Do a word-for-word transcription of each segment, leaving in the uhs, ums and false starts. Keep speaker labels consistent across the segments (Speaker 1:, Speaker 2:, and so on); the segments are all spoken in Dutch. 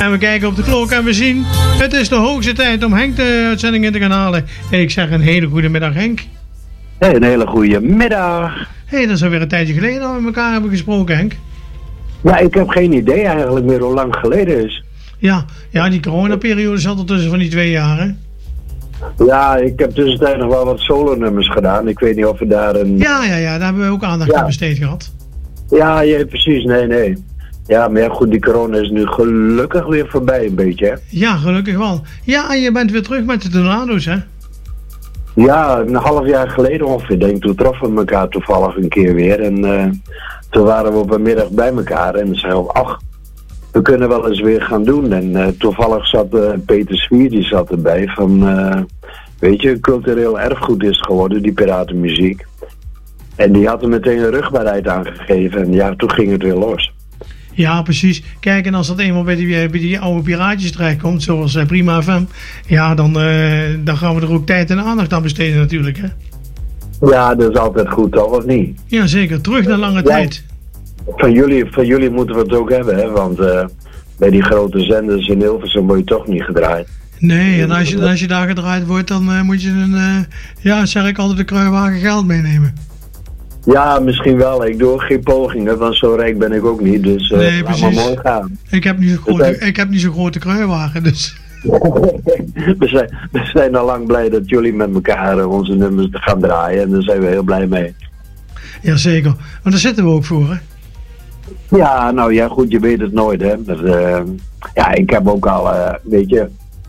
Speaker 1: En we kijken op de klok en we zien, het is de hoogste tijd om Henk de uitzending in te gaan halen. Ik zeg een hele goede middag, Henk.
Speaker 2: Hey, een hele goede middag.
Speaker 1: Hé, hey, dat is alweer een tijdje geleden dat we met elkaar hebben gesproken, Henk.
Speaker 2: Ja, ik heb geen idee eigenlijk meer hoe lang geleden is.
Speaker 1: Ja, ja, die coronaperiode zat er tussen van die twee jaar, hè?
Speaker 2: Ja, ik heb tussentijd nog wel wat solo-nummers gedaan. Ik weet niet of we daar een...
Speaker 1: Ja, ja, ja, daar hebben we ook aandacht
Speaker 2: ja.
Speaker 1: aan besteed gehad.
Speaker 2: Ja, ja, precies. Nee, nee. Ja, maar ja, goed, die corona is nu gelukkig weer voorbij een beetje, hè?
Speaker 1: Ja, gelukkig wel. Ja, en je bent weer terug met de Tornado's, hè?
Speaker 2: Ja, een half jaar geleden ongeveer, denk ik. Toen troffen we elkaar toevallig een keer weer. En uh, toen waren we op een middag bij elkaar. En zeiden we, ach, we kunnen wel eens weer gaan doen. En uh, toevallig zat uh, Peter Swier, die zat erbij. Van, uh, weet je, cultureel erfgoed is geworden, die piratenmuziek. En die had er meteen een rugbaarheid aangegeven. En ja, toen ging het weer los.
Speaker 1: Ja, precies. Kijk, en als dat eenmaal bij die, bij die oude piraatjes terechtkomt, zoals uh, Prima F M, ja, dan, uh, dan gaan we er ook tijd en aandacht aan besteden natuurlijk, hè?
Speaker 2: Ja, dat is altijd goed, toch? Of niet?
Speaker 1: Ja, zeker. Terug naar lange ja. tijd.
Speaker 2: Van jullie, van jullie moeten we het ook hebben, hè? Want uh, bij die grote zenders in Hilversum word je toch niet gedraaid.
Speaker 1: Nee, en als je, als je daar gedraaid wordt, dan uh, moet je een, uh, ja, zeg ik altijd, de kruiwagen geld meenemen.
Speaker 2: Ja, misschien wel. Ik doe geen pogingen, want zo rijk ben ik ook niet. Dus uh,
Speaker 1: nee,
Speaker 2: laat maar mooi gaan.
Speaker 1: Ik heb niet zo'n grote, dus, ik heb niet zo'n grote kruiwagen, dus...
Speaker 2: we, zijn, we zijn al lang blij dat jullie met elkaar uh, onze nummers gaan draaien. En daar zijn we heel blij mee.
Speaker 1: Jazeker. Maar daar zitten we ook voor, hè?
Speaker 2: Ja, nou ja, goed, je weet het nooit, hè. Maar, uh, ja, ik heb ook al, uh, weet je...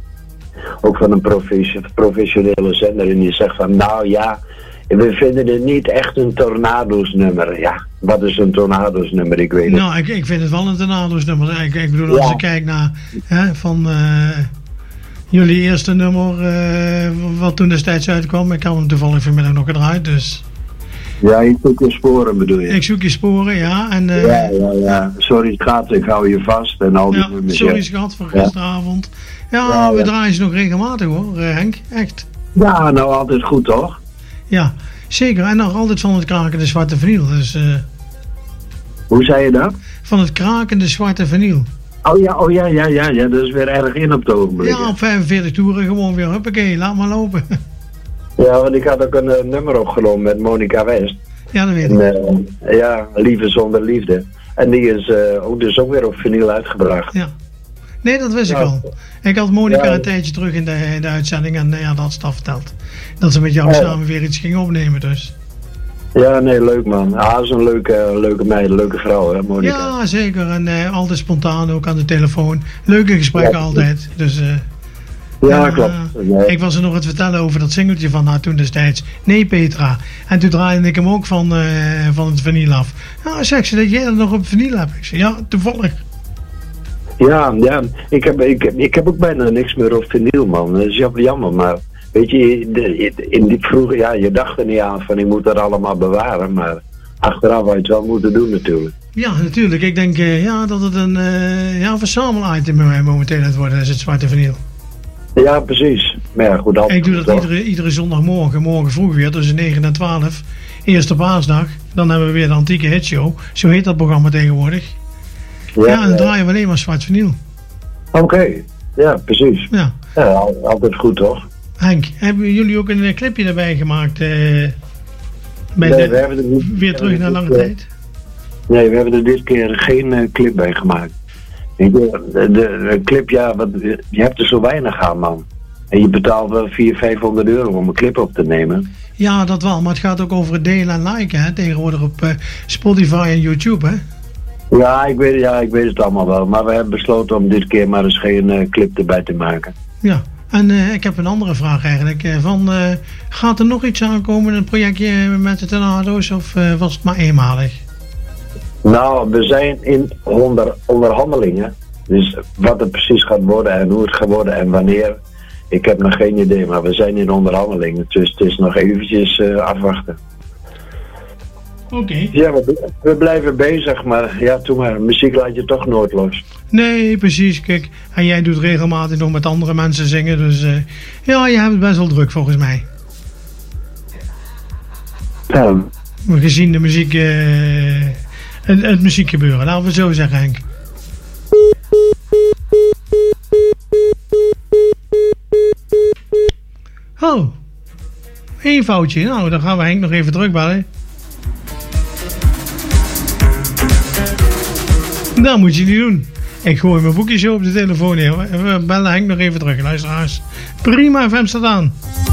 Speaker 2: ook van een professionele zender en die zegt van, nou ja... we vinden het niet echt een Tornado's nummer. Ja, wat is een Tornado's nummer? Ik weet het.
Speaker 1: Nou, ik, ik vind het wel een Tornado's nummer. Ik, ik bedoel, als ja. ik kijk naar hè, van uh, jullie eerste nummer, uh, wat toen destijds uitkwam. Ik had hem toevallig vanmiddag nog gedraaid, dus...
Speaker 2: Ja, je zoekt je sporen bedoel je?
Speaker 1: Ik zoek je sporen, ja. En, uh,
Speaker 2: ja, ja, ja. Sorry schat, ik hou je vast en al die
Speaker 1: ja,
Speaker 2: nummers.
Speaker 1: Sorry schat, voor gisteravond. Ja, ja, ja, we draaien ze nog regelmatig hoor, Henk. Echt.
Speaker 2: Ja, nou altijd goed toch?
Speaker 1: Ja, zeker. En nog altijd van het krakende zwarte vinyl. Dus, uh,
Speaker 2: hoe zei je dat?
Speaker 1: Van het krakende zwarte vinyl.
Speaker 2: Oh ja, oh ja, ja, ja, ja. Dat is weer erg in op het ogenblik.
Speaker 1: Ja, op vijfenveertig toeren gewoon weer. Huppakee, laat maar lopen.
Speaker 2: Ja, want ik had ook een uh, nummer opgenomen met Monica West.
Speaker 1: Ja, dat weet
Speaker 2: en,
Speaker 1: ik.
Speaker 2: Uh, ja, Liefde zonder liefde. En die is uh, ook, dus ook weer op vinyl uitgebracht.
Speaker 1: Ja. Nee, dat wist ja. ik al. Ik had Monica ja. een tijdje terug in de, in de uitzending en ja, dat had ze al verteld. Dat ze met jou ja. samen weer iets ging opnemen dus.
Speaker 2: Ja, nee, leuk man. Ah, dat is een leuke, leuke meid, een leuke vrouw hè, Monica.
Speaker 1: Ja, zeker. En uh, altijd spontaan, ook aan de telefoon. Leuke gesprekken ja. altijd. Dus, uh,
Speaker 2: ja,
Speaker 1: uh,
Speaker 2: klopt. Nee.
Speaker 1: Ik was er nog het vertellen over dat singeltje van haar toen destijds. Nee, Petra. En toen draaide ik hem ook van, uh, van het vinyl af. Nou, zeg ze dat jij dat nog op vinyl hebt. Ik zei, ja, toevallig.
Speaker 2: Ja, ja. Ik heb, ik, ik heb ook bijna niks meer op vinyl, man. Dat is jammer, maar weet je, in die vroeger, ja, je dacht er niet aan van, ik moet dat allemaal bewaren, maar achteraf had je het wel moeten doen natuurlijk.
Speaker 1: Ja, natuurlijk. Ik denk uh, ja, dat het een uh, ja, verzamel-item momenteel aan het worden is, het zwarte vinyl.
Speaker 2: Ja, precies. Maar ja, goed, altijd
Speaker 1: ik doe dat iedere, iedere zondagmorgen, morgen vroeg weer, tussen negen en twaalf. Eerste paasdag, dan hebben we weer de antieke hitshow. Zo heet dat programma tegenwoordig. Ja, ja, en dan draaien we alleen maar zwart vinyl.
Speaker 2: Oké, okay. Ja, precies.
Speaker 1: Ja.
Speaker 2: Ja, altijd goed toch?
Speaker 1: Henk, hebben jullie ook een clipje erbij gemaakt? Uh, bij
Speaker 2: nee,
Speaker 1: de,
Speaker 2: we hebben er niet,
Speaker 1: weer terug naar lange tijd?
Speaker 2: Nee, we hebben er dit keer geen uh, clip bij gemaakt. De, de, de clip, ja, wat, je hebt er zo weinig aan, man. En je betaalt wel vierhonderd, vijfhonderd euro om een clip op te nemen.
Speaker 1: Ja, dat wel, maar het gaat ook over het delen en liken, hè? Tegenwoordig op uh, Spotify en YouTube, hè?
Speaker 2: Ja ik, weet, ja, ik weet het allemaal wel. Maar we hebben besloten om dit keer maar eens geen uh, clip erbij te maken.
Speaker 1: Ja, en uh, ik heb een andere vraag eigenlijk. Uh, van, uh, gaat er nog iets aankomen, een projectje met de Tornado's, of uh, was het maar eenmalig?
Speaker 2: Nou, we zijn in onder, onderhandelingen. Dus wat het precies gaat worden en hoe het gaat worden en wanneer, ik heb nog geen idee. Maar we zijn in onderhandelingen, dus het is nog eventjes uh, afwachten.
Speaker 1: Oké. Okay.
Speaker 2: Ja, we, we blijven bezig, maar ja, toen maar, muziek laat je toch nooit los.
Speaker 1: Nee, precies. Kijk, en jij doet regelmatig nog met andere mensen zingen, dus uh, ja, je hebt het best wel druk volgens mij.
Speaker 2: Ja.
Speaker 1: Gezien de muziek, uh, het, het muziekgebeuren, laten we het zo zeggen, Henk. foutje. Nou, dan gaan we Henk nog even terugbellen. Dat moet je niet doen. Ik gooi mijn boekje zo op de telefoon neer. We bellen Henk nog even terug, luisteraars. Prima, F M staat aan.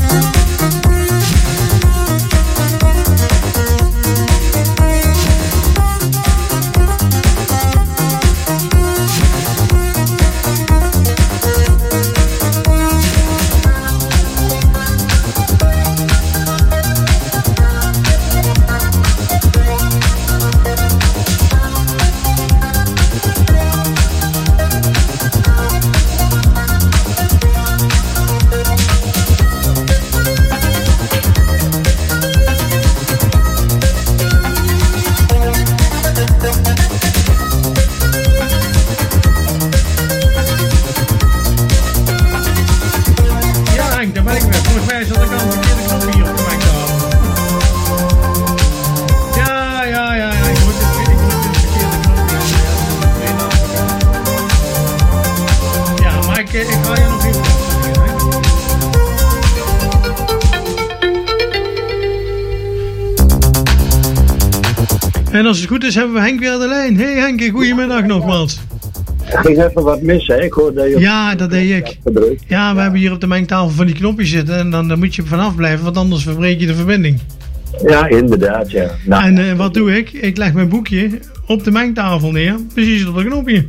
Speaker 1: En als het goed is, hebben we Henk weer aan de lijn. Hey Henk, goedemiddag nogmaals.
Speaker 2: Ik ging even wat mis, hè? Ik hoorde dat je...
Speaker 1: Ja, dat deed ik. Ja, we ja. hebben hier op de mengtafel van die knopjes zitten. En dan, dan moet je vanaf blijven, want anders verbreek je de verbinding.
Speaker 2: Ja, inderdaad, ja. Nou,
Speaker 1: en uh, wat doe ik? Ik leg mijn boekje op de mengtafel neer. Precies op dat knopje.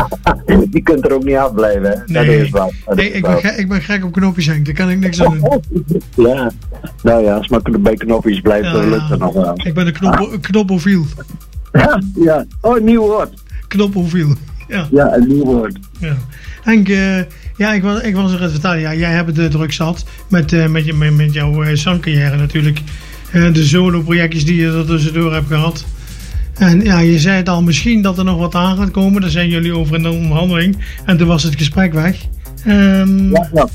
Speaker 2: Die kunt er ook niet afblijven, hè?
Speaker 1: Nee.
Speaker 2: Dat is wat. Dat is
Speaker 1: ik, ik, ben gek, ik ben gek op knopjes, Henk. Daar kan ik niks aan doen.
Speaker 2: Ja, nou ja, als maar bij knopjes blijft, ja, dan lukt het nog wel.
Speaker 1: Ik ben een knop, ah. knopofiel.
Speaker 2: Ja, ja. Oh, een nieuw woord.
Speaker 1: Knopofiel. Ja.
Speaker 2: Ja, een nieuw woord.
Speaker 1: Ja. Henk, uh, ja, ik was, ik was er het vertellen. Ja, jij hebt de druk zat met, uh, met, je, met, met jouw uh, zangcarrière natuurlijk. Uh, de solo-projectjes die je er tussendoor hebt gehad. En ja, je zei het al, misschien dat er nog wat aan gaat komen. Daar zijn jullie over in de onderhandeling. En toen was het gesprek weg. Um,
Speaker 2: ja, ja.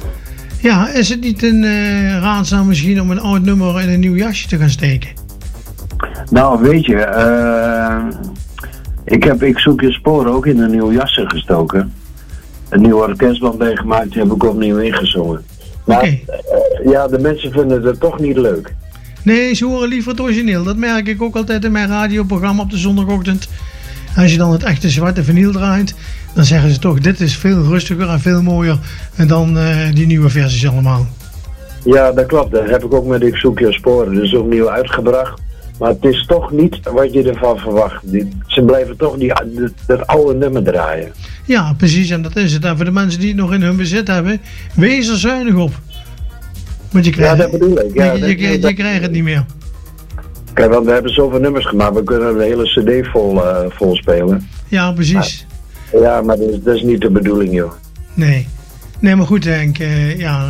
Speaker 1: ja, is het niet een uh, raadzaam misschien om een oud nummer in een nieuw jasje te gaan steken?
Speaker 2: Nou, weet je, uh, ik heb Ik Zoek Je Sporen ook in een nieuw jasje gestoken. Een nieuw orkestband bij gemaakt, die heb ik opnieuw ingezongen. Maar okay. uh, ja, de mensen vinden het toch niet leuk.
Speaker 1: Nee, ze horen liever het origineel. Dat merk ik ook altijd in mijn radioprogramma op de zondagochtend. Als je dan het echte zwarte vinyl draait, dan zeggen ze toch, dit is veel rustiger en veel mooier dan uh, die nieuwe versies allemaal.
Speaker 2: Ja, dat klopt. Dat heb ik ook met Ik Zoek Je Sporen. Dus opnieuw uitgebracht. Maar het is toch niet wat je ervan verwacht. Die, ze blijven toch die, dat, dat oude nummer draaien.
Speaker 1: Ja, precies. En dat is het. En voor de mensen die het nog in hun bezit hebben, wees er zuinig op. Want je krijgt,
Speaker 2: ja, dat bedoel ik. Ja,
Speaker 1: je,
Speaker 2: dat,
Speaker 1: je, je, je
Speaker 2: dat,
Speaker 1: krijgt het niet meer.
Speaker 2: Kijk, want we hebben zoveel nummers gemaakt. We kunnen de hele cd vol, uh, vol spelen.
Speaker 1: Ja, precies.
Speaker 2: Maar, ja, maar dat is, dat is niet de bedoeling, joh.
Speaker 1: Nee. Nee, maar goed, Henk. Uh, ja,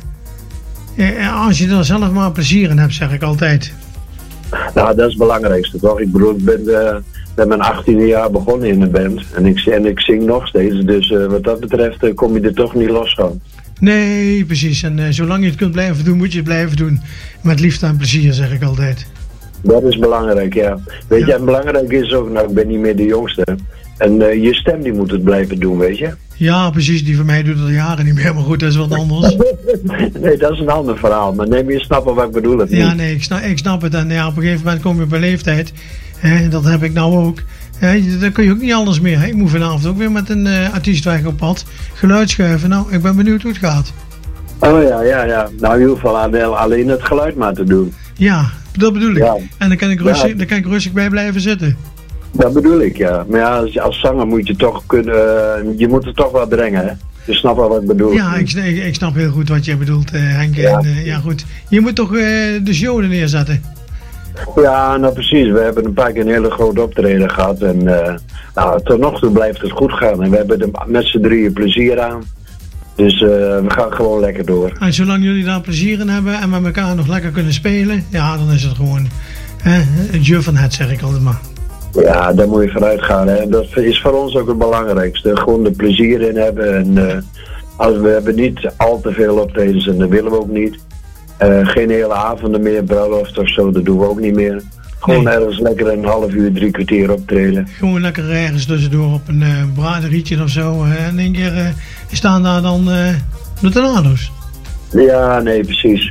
Speaker 1: uh, als je er zelf maar plezier in hebt, zeg ik altijd.
Speaker 2: Nou, dat is het belangrijkste, toch? Ik bedoel, ik ben uh, met mijn achttiende jaar begonnen in de band. En ik, en ik zing nog steeds. Dus uh, wat dat betreft uh, kom je er toch niet los van.
Speaker 1: Nee, precies. En uh, zolang je het kunt blijven doen, moet je het blijven doen. Met liefde en plezier, zeg ik altijd.
Speaker 2: Dat is belangrijk, ja. Weet ja. je, en belangrijk is ook, nou, ik ben niet meer de jongste. En uh, je stem, die moet het blijven doen, weet je?
Speaker 1: Ja, precies. Die van mij doet het al jaren niet meer, maar goed, dat is wat anders.
Speaker 2: Nee, dat is een ander verhaal. Maar neem je snappen wat ik bedoel het
Speaker 1: Ja,
Speaker 2: niet.
Speaker 1: nee, ik snap, ik snap het. En ja, op een gegeven moment kom je op een leeftijd. Hè, dat heb ik nou ook. Hè, dan kun je ook niet alles meer. Hè. Ik moet vanavond ook weer met een uh, artiest weg op pad. Geluid schuiven. Nou, ik ben benieuwd hoe het gaat.
Speaker 2: Oh ja, ja, ja. Nou, in ieder geval alleen het geluid maar te doen.
Speaker 1: Ja, dat bedoel ik.
Speaker 2: Ja.
Speaker 1: En dan kan ik, rustig,
Speaker 2: ja.
Speaker 1: dan kan ik rustig bij blijven zitten.
Speaker 2: Dat bedoel ik, ja. Maar ja, als, als zanger moet je toch kunnen... Uh, je moet het toch wel brengen, hè. Je snapt wel wat ik bedoel.
Speaker 1: Ja, ik, ik snap heel goed wat je bedoelt, uh, Henk. Ja. En, uh, ja, goed. Je moet toch uh, de show er neerzetten?
Speaker 2: Ja, nou precies. We hebben een paar keer een hele grote optreden gehad. En uh, nou, tot nog toe blijft het goed gaan. En we hebben er met z'n drieën plezier aan. Dus uh, we gaan gewoon lekker door.
Speaker 1: En zolang jullie daar plezier in hebben en met elkaar nog lekker kunnen spelen, ja, dan is het gewoon hè, het je van het, zeg ik altijd maar.
Speaker 2: Ja, daar moet je vanuit gaan. Hè. Dat is voor ons ook het belangrijkste. Gewoon er plezier in hebben. En uh, als we hebben niet al te veel optredens en dat willen we ook niet. Uh, geen hele avonden meer, bruiloft of zo, dat doen we ook niet meer. Gewoon nee. Ergens lekker een half uur, drie kwartier optreden.
Speaker 1: Gewoon lekker ergens tussendoor op een uh, braderietje of zo. Uh, en één keer uh, staan daar dan uh, de tornado's.
Speaker 2: Ja, nee, precies.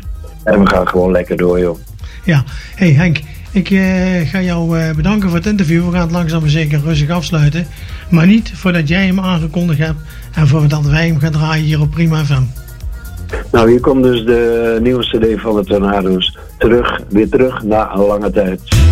Speaker 2: En we gaan gewoon lekker door, joh.
Speaker 1: Ja, hey Henk, ik uh, ga jou uh, bedanken voor het interview. We gaan het langzaam maar zeker rustig afsluiten. Maar niet voordat jij hem aangekondigd hebt en voordat wij hem gaan draaien hier op Prima F M.
Speaker 2: Nou, hier komt dus de nieuwe cd van de Tornado's. Terug, weer terug na een lange tijd.